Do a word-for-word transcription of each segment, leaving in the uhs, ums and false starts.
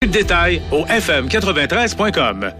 de détails au f m quatre-vingt-treize point com.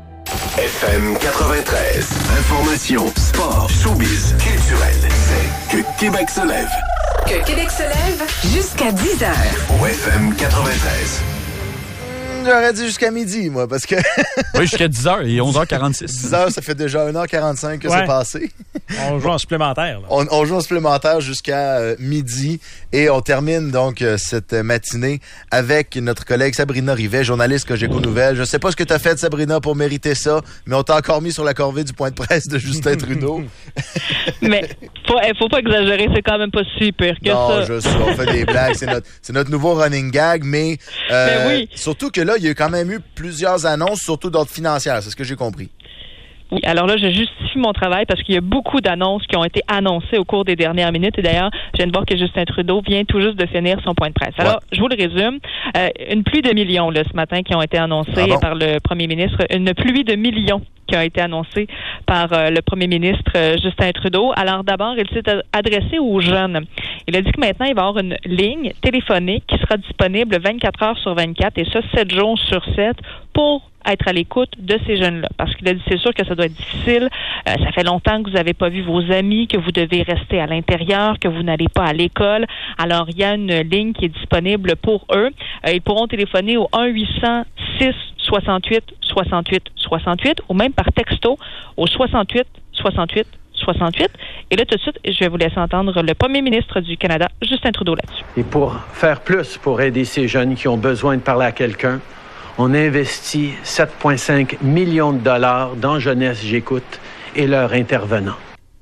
F M quatre-vingt-treize. Information, sport, showbiz, culturel. C'est que Québec se lève. Que Québec se lève jusqu'à dix heures. Au F M quatre-vingt-treize. J'aurais dit jusqu'à midi, moi, parce que... Oui, jusqu'à dix heures, il est onze heures quarante-six. dix heures, ça fait déjà une heure quarante-cinq que ouais. c'est passé. On joue en supplémentaire. Là. On, on joue en supplémentaire jusqu'à euh, midi et on termine donc euh, cette matinée avec notre collègue Sabrina Rivet, journaliste Cogeco Nouvelles. Je sais pas ce que tu as fait, Sabrina, pour mériter ça, mais on t'a encore mis sur la corvée du point de presse de Justin Trudeau. Mais faut, faut pas exagérer, c'est quand même pas si pire que non, ça. Non, je sais, on fait des blagues, c'est notre, c'est notre nouveau running gag, mais, euh, mais oui. surtout que là, il y a quand même eu plusieurs annonces, surtout d'ordre financier, c'est ce que j'ai compris. Oui, alors là, je justifie mon travail parce qu'il y a beaucoup d'annonces qui ont été annoncées au cours des dernières minutes. Et d'ailleurs, je viens de voir que Justin Trudeau vient tout juste de finir son point de presse. Alors, ouais. je vous le résume. Euh, une pluie de millions, là, ce matin, qui ont été annoncés ah bon? par le premier ministre. Une pluie de millions qui a été annoncée par euh, le premier ministre euh, Justin Trudeau. Alors d'abord, il s'est adressé aux jeunes. Il a dit que maintenant, il va y avoir une ligne téléphonique qui sera disponible vingt-quatre heures sur vingt-quatre et ça, sept jours sur sept pour être à l'écoute de ces jeunes-là. Parce qu'il a dit, c'est sûr que ça doit être difficile. Euh, ça fait longtemps que vous n'avez pas vu vos amis, que vous devez rester à l'intérieur, que vous n'allez pas à l'école. Alors, il y a une ligne qui est disponible pour eux. Euh, ils pourront téléphoner au un huit cents six soixante-huit soixante-huit soixante-huit ou même par texto au soixante-huit soixante-huit soixante-huit. Et là, tout de suite, je vais vous laisser entendre le premier ministre du Canada, Justin Trudeau, là-dessus. Et pour faire plus pour aider ces jeunes qui ont besoin de parler à quelqu'un, on investit sept virgule cinq millions de dollars dans Jeunesse J'écoute et leurs intervenants.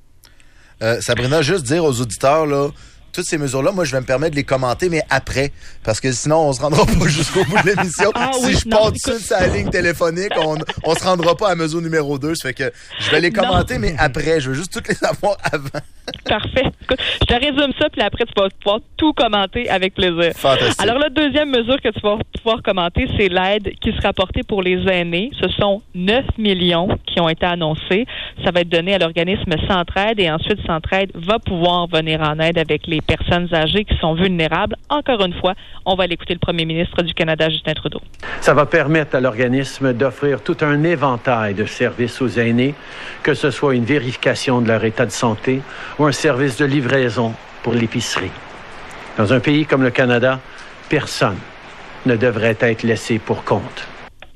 Euh, Sabrina, juste dire aux auditeurs, là, toutes ces mesures-là, moi, je vais me permettre de les commenter, mais après. Parce que sinon, on se rendra pas jusqu'au bout de l'émission. Ah, si oui, je non, pars tout de suite sur la ligne téléphonique, on, on se rendra pas à mesure numéro deux. Ça fait que je vais les commenter, non. mais après. Je veux juste toutes les avoir avant. Parfait. Écoute, je te résume ça, puis après, tu vas pouvoir tout commenter avec plaisir. Fantastique. Alors, la deuxième mesure que tu vas pouvoir commenter, c'est l'aide qui sera apportée pour les aînés. Ce sont neuf millions qui ont été annoncés. Ça va être donné à l'organisme Centraide et ensuite, Centraide va pouvoir venir en aide avec les personnes âgées qui sont vulnérables. Encore une fois, on va aller écouter le premier ministre du Canada, Justin Trudeau. Ça va permettre à l'organisme d'offrir tout un éventail de services aux aînés, que ce soit une vérification de leur état de santé ou un service de livraison pour l'épicerie. Dans un pays comme le Canada, personne ne devrait être laissé pour compte.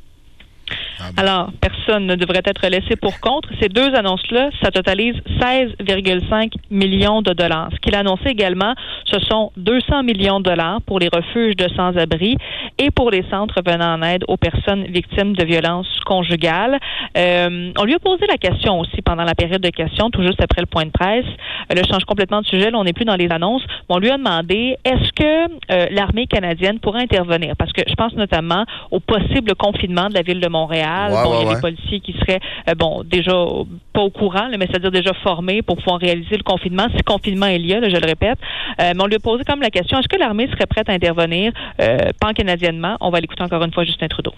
Alors, personne ne devrait être laissé pour compte. Ces deux annonces-là, ça totalise seize virgule cinq millions de dollars. Ce qu'il a annoncé également, ce sont deux cents millions de dollars pour les refuges de sans-abri et pour les centres venant en aide aux personnes victimes de violences conjugales. Euh, on lui a posé la question aussi pendant la période de questions, tout juste après le point de presse. Euh, là, je change complètement de sujet, là, on n'est plus dans les annonces. On lui a demandé, est-ce que euh, l'armée canadienne pourrait intervenir? Parce que je pense notamment au possible confinement de la ville de Montréal. Ouais, bon, ouais, il y a ouais. des policiers qui seraient, euh, bon, déjà pas au courant, là, mais c'est-à-dire déjà formés pour pouvoir réaliser le confinement, si confinement il y a, là, je le répète. Euh, mais on lui a posé comme la question, est-ce que l'armée serait prête à intervenir euh, pan-canadiennement? On va l'écouter encore une fois, Justin Trudeau.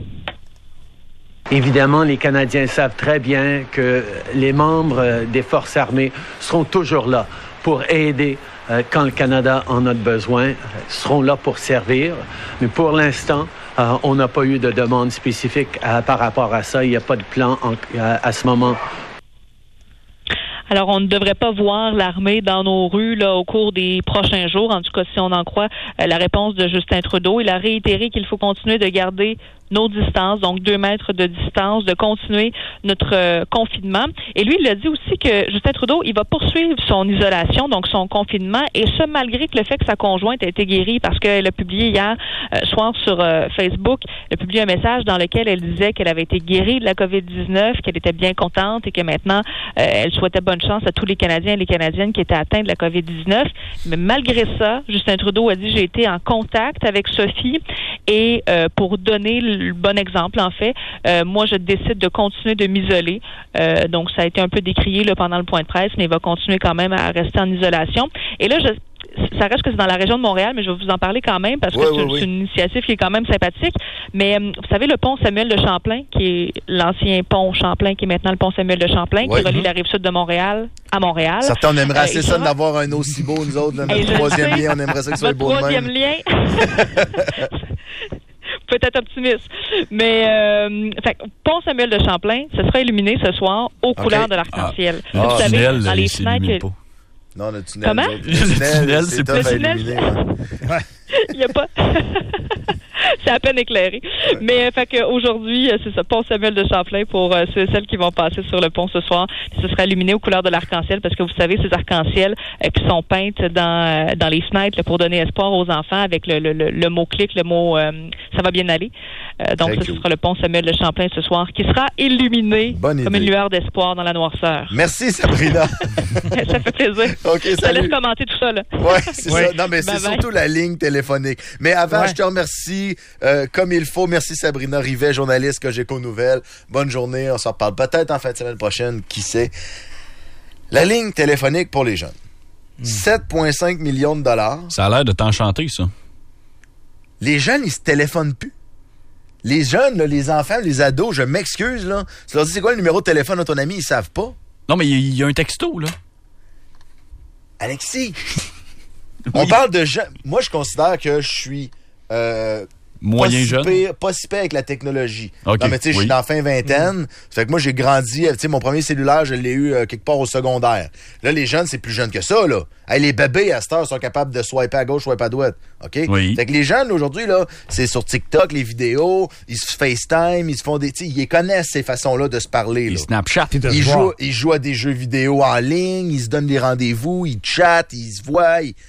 Évidemment, les Canadiens savent très bien que les membres des forces armées seront toujours là pour aider euh, quand le Canada en a besoin, seront là pour servir. Mais pour l'instant, Euh, on n'a pas eu de demande spécifique euh, par rapport à ça. Il n'y a pas de plan en, euh, à ce moment. Alors, on ne devrait pas voir l'armée dans nos rues là au cours des prochains jours. En tout cas, si on en croit euh, la réponse de Justin Trudeau, il a réitéré qu'il faut continuer de garder nos distances, donc deux mètres de distance, de continuer notre euh, confinement. Et lui, il a dit aussi que Justin Trudeau, il va poursuivre son isolation, donc son confinement, et ce, malgré que le fait que sa conjointe a été guérie, parce qu'elle a publié hier euh, soir sur euh, Facebook, elle a publié un message dans lequel elle disait qu'elle avait été guérie de la covid dix-neuf, qu'elle était bien contente et que maintenant, euh, elle souhaitait bonne chance à tous les Canadiens et les Canadiennes qui étaient atteints de la covid dix-neuf. Mais malgré ça, Justin Trudeau a dit, j'ai été en contact avec Sophie et euh, pour donner le bon exemple, en fait, euh, moi, je décide de continuer de m'isoler. Euh, donc, ça a été un peu décrié là, pendant le point de presse, mais il va continuer quand même à rester en isolation. Et là, je ça reste que c'est dans la région de Montréal, mais je vais vous en parler quand même parce que oui, c'est, oui, oui. c'est une initiative qui est quand même sympathique. Mais vous savez, le pont Samuel de Champlain, qui est l'ancien pont Champlain, qui est maintenant le pont Samuel de Champlain, oui. qui relie la rive sud de Montréal à Montréal. Certains, on aimerait assez euh, ça sera... d'avoir un aussi beau, nous autres, là, notre troisième lien, on aimerait ça que ce soit beau de même. Troisième lien. peut-être optimiste. Mais, euh, fait, pont Samuel de Champlain, ce sera illuminé ce soir aux okay. couleurs de l'arc-en-ciel. Ah. Vous ah, savez, tunnel, dans les fenêtres... Non, le tunnel. Comment? Le tunnel, le tunnel c'est, c'est tough à illuminer. Ouais. Il n'y a pas... C'est à peine éclairé. Mais fait que aujourd'hui, c'est ça, pont Samuel de Champlain pour euh, ceux et celles qui vont passer sur le pont ce soir. Ce sera illuminé aux couleurs de l'arc-en-ciel parce que vous savez, ces arcs-en-ciel euh, qui sont peintes dans euh, dans les fenêtres là, pour donner espoir aux enfants avec le, le, le, le mot-clic, le mot euh, ça va bien aller. Euh, donc, ça, ce sera le pont Samuel de Champlain ce soir qui sera illuminé Bonne comme idée. une lueur d'espoir dans la noirceur. Merci, Sabrina. Ça fait plaisir. Okay, je te laisse commenter tout ça, là. Oui, c'est ouais. ça. Non, mais c'est bye surtout bye. La ligne téléphonique. Mais avant, ouais. je te remercie euh, comme il faut. Merci Sabrina Rivet, journaliste Cogeco Nouvelles. Bonne journée. On s'en reparle peut-être en fin de semaine prochaine. Qui sait? La ligne téléphonique pour les jeunes. Mm. sept virgule cinq millions de dollars. Ça a l'air de t'enchanter, ça. Les jeunes, ils se téléphonent plus. Les jeunes, là, les enfants, les ados, je m'excuse, là. Tu leur dis, c'est quoi le numéro de téléphone de ton ami? Ils savent pas. Non, mais il y, y a un texto, là. Alexis, oui. On parle de jeunes. Moi, je considère que je suis... Euh, moyen pas jeune. Si pire, pas si pire avec la technologie. Okay, non, mais tu sais, oui. Je suis dans la fin vingtaine. Mm. Fait que moi, j'ai grandi. Tu sais, mon premier cellulaire, je l'ai eu euh, quelque part au secondaire. Là, les jeunes, c'est plus jeune que ça, là. Hey, les bébés, à cette heure, sont capables de swiper à gauche, swiper à droite. OK? Oui. Fait que les jeunes, aujourd'hui, là, c'est sur TikTok, les vidéos, ils se FaceTime, ils se font des... Tu sais, ils connaissent ces façons-là de se parler, là. Snapchat. Ils jouent, ils jouent à des jeux vidéo en ligne, ils se donnent des rendez-vous, ils chattent, ils se voient, ils...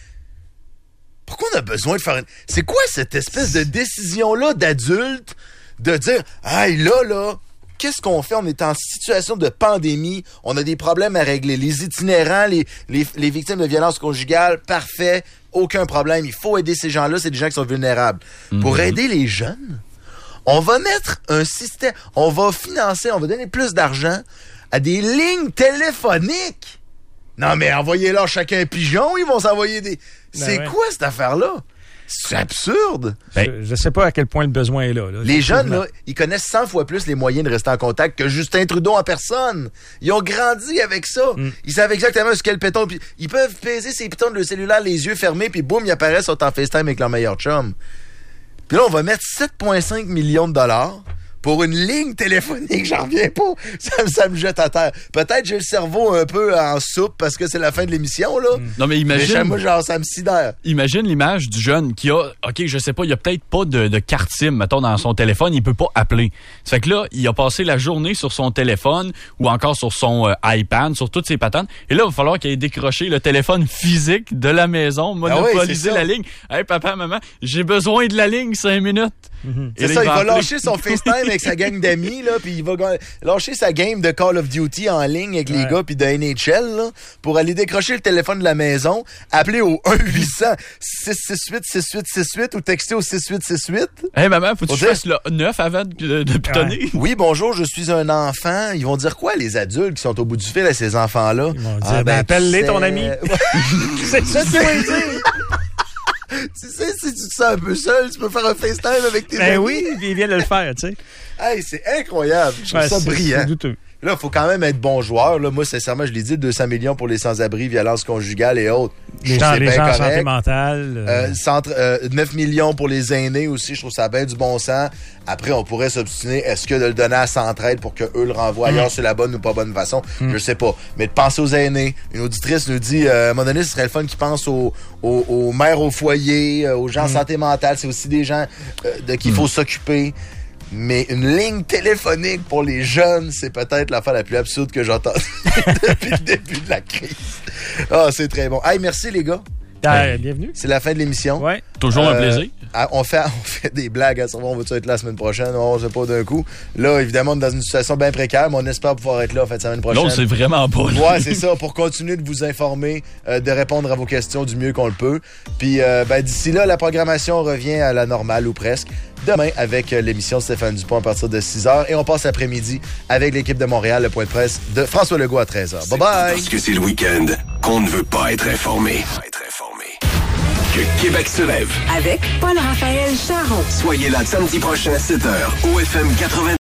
Pourquoi on a besoin de faire une... C'est quoi cette espèce de décision-là d'adulte de dire « Hey, là, là, qu'est-ce qu'on fait? On est en situation de pandémie, on a des problèmes à régler. Les itinérants, les, les, les victimes de violences conjugales, parfait, aucun problème. Il faut aider ces gens-là, c'est des gens qui sont vulnérables. Mm-hmm. Pour aider les jeunes, on va mettre un système, on va financer, on va donner plus d'argent à des lignes téléphoniques. Non, mais envoyez-leur chacun un pigeon, ils vont s'envoyer des... Ben c'est ouais. quoi cette affaire-là? C'est absurde. Je, je sais pas à quel point le besoin est là. là. Les jeunes, là, ils connaissent cent fois plus les moyens de rester en contact que Justin Trudeau en personne. Ils ont grandi avec ça. Mm. Ils savent exactement ce qu'est le péton. Puis ils peuvent peser ces pitons de le cellulaire les yeux fermés, puis boum, ils apparaissent, sont en FaceTime avec leur meilleur chum. Puis là, on va mettre sept virgule cinq millions de dollars pour une ligne téléphonique, j'en reviens pas. Ça, ça me jette à terre. Peut-être j'ai le cerveau un peu en soupe parce que c'est la fin de l'émission, là. Non, mais imagine... Mais moi, genre, ça me sidère. Imagine l'image du jeune qui a... OK, je sais pas, il a peut-être pas de, de carte SIM, mettons, dans son téléphone, il peut pas appeler. Ça fait que là, il a passé la journée sur son téléphone ou encore sur son euh, iPad, sur toutes ses patentes. Et là, il va falloir qu'il ait décroché le téléphone physique de la maison, monopoliser ah oui, la ligne. Hey, papa, maman, j'ai besoin de la ligne, cinq minutes. Mm-hmm. C'est ça, il va, il va lâcher son FaceTime avec sa gang d'amis, là, puis il va lâcher sa game de Call of Duty en ligne avec ouais. les gars puis de N H L, là, pour aller décrocher le téléphone de la maison, appeler au un huit cents six six huit six huit six huit ou texter au six huit six huit. Hey maman, faut que tu fasses le neuf avant de, de pitonner. Ouais. Oui, bonjour, je suis un enfant. Ils vont dire quoi, les adultes qui sont au bout du fil à ces enfants-là? Ils vont dire, ah, ben, appelle-les ton ami. C'est ça que tu vas dire. Tu sais, si tu te sens un peu seul, tu peux faire un FaceTime avec tes ben amis. Oui, il vient de le faire, tu sais. Hey, c'est incroyable. Je trouve ouais, ça c'est, brillant. C'est douteux. Là, il faut quand même être bon joueur. Là, moi, sincèrement, je l'ai dit, deux cents millions pour les sans-abri, violences conjugales et autres. Je les gens, les gens en santé mentale. Euh... Euh, centre, euh, neuf millions pour les aînés aussi. Je trouve ça bien du bon sens. Après, on pourrait s'obstiner. Est-ce que de le donner à Centraide pour qu'eux le renvoient ailleurs mmh. sur la bonne ou pas bonne façon? Mmh. Je sais pas. Mais de penser aux aînés. Une auditrice nous dit, euh, à un moment donné, ce serait le fun qu'ils pensent aux, aux, aux mères au foyer, aux gens mmh. en santé mentale. C'est aussi des gens euh, de qui il mmh. faut s'occuper. Mais une ligne téléphonique pour les jeunes, c'est peut-être l'affaire la plus absurde que j'entends depuis le début de la crise. Ah, oh, c'est très bon. Hey, merci les gars. Euh, bienvenue. C'est la fin de l'émission. Ouais. Toujours euh, un plaisir. On fait, on fait des blagues à savoir on va-tu être là la semaine prochaine, on sait pas d'un coup. Là, évidemment, on est dans une situation bien précaire, mais on espère pouvoir être là en fait la semaine prochaine. Non, c'est vraiment pas. Ouais, c'est ça, pour continuer de vous informer, euh, de répondre à vos questions du mieux qu'on le peut. Puis euh, ben, d'ici là, la programmation revient à la normale ou presque. Demain, avec euh, l'émission de Stéphane Dupont à partir de six heures. Et on passe l'après-midi avec l'équipe de Montréal, le point de presse de François Legault à treize heures. Bye bye! Parce que c'est le week-end qu'on ne veut pas être informé. Être informé. Que Québec se lève. Avec Paul-Raphaël Charon. Soyez là samedi prochain à sept heures au F M quatre-vingt-treize.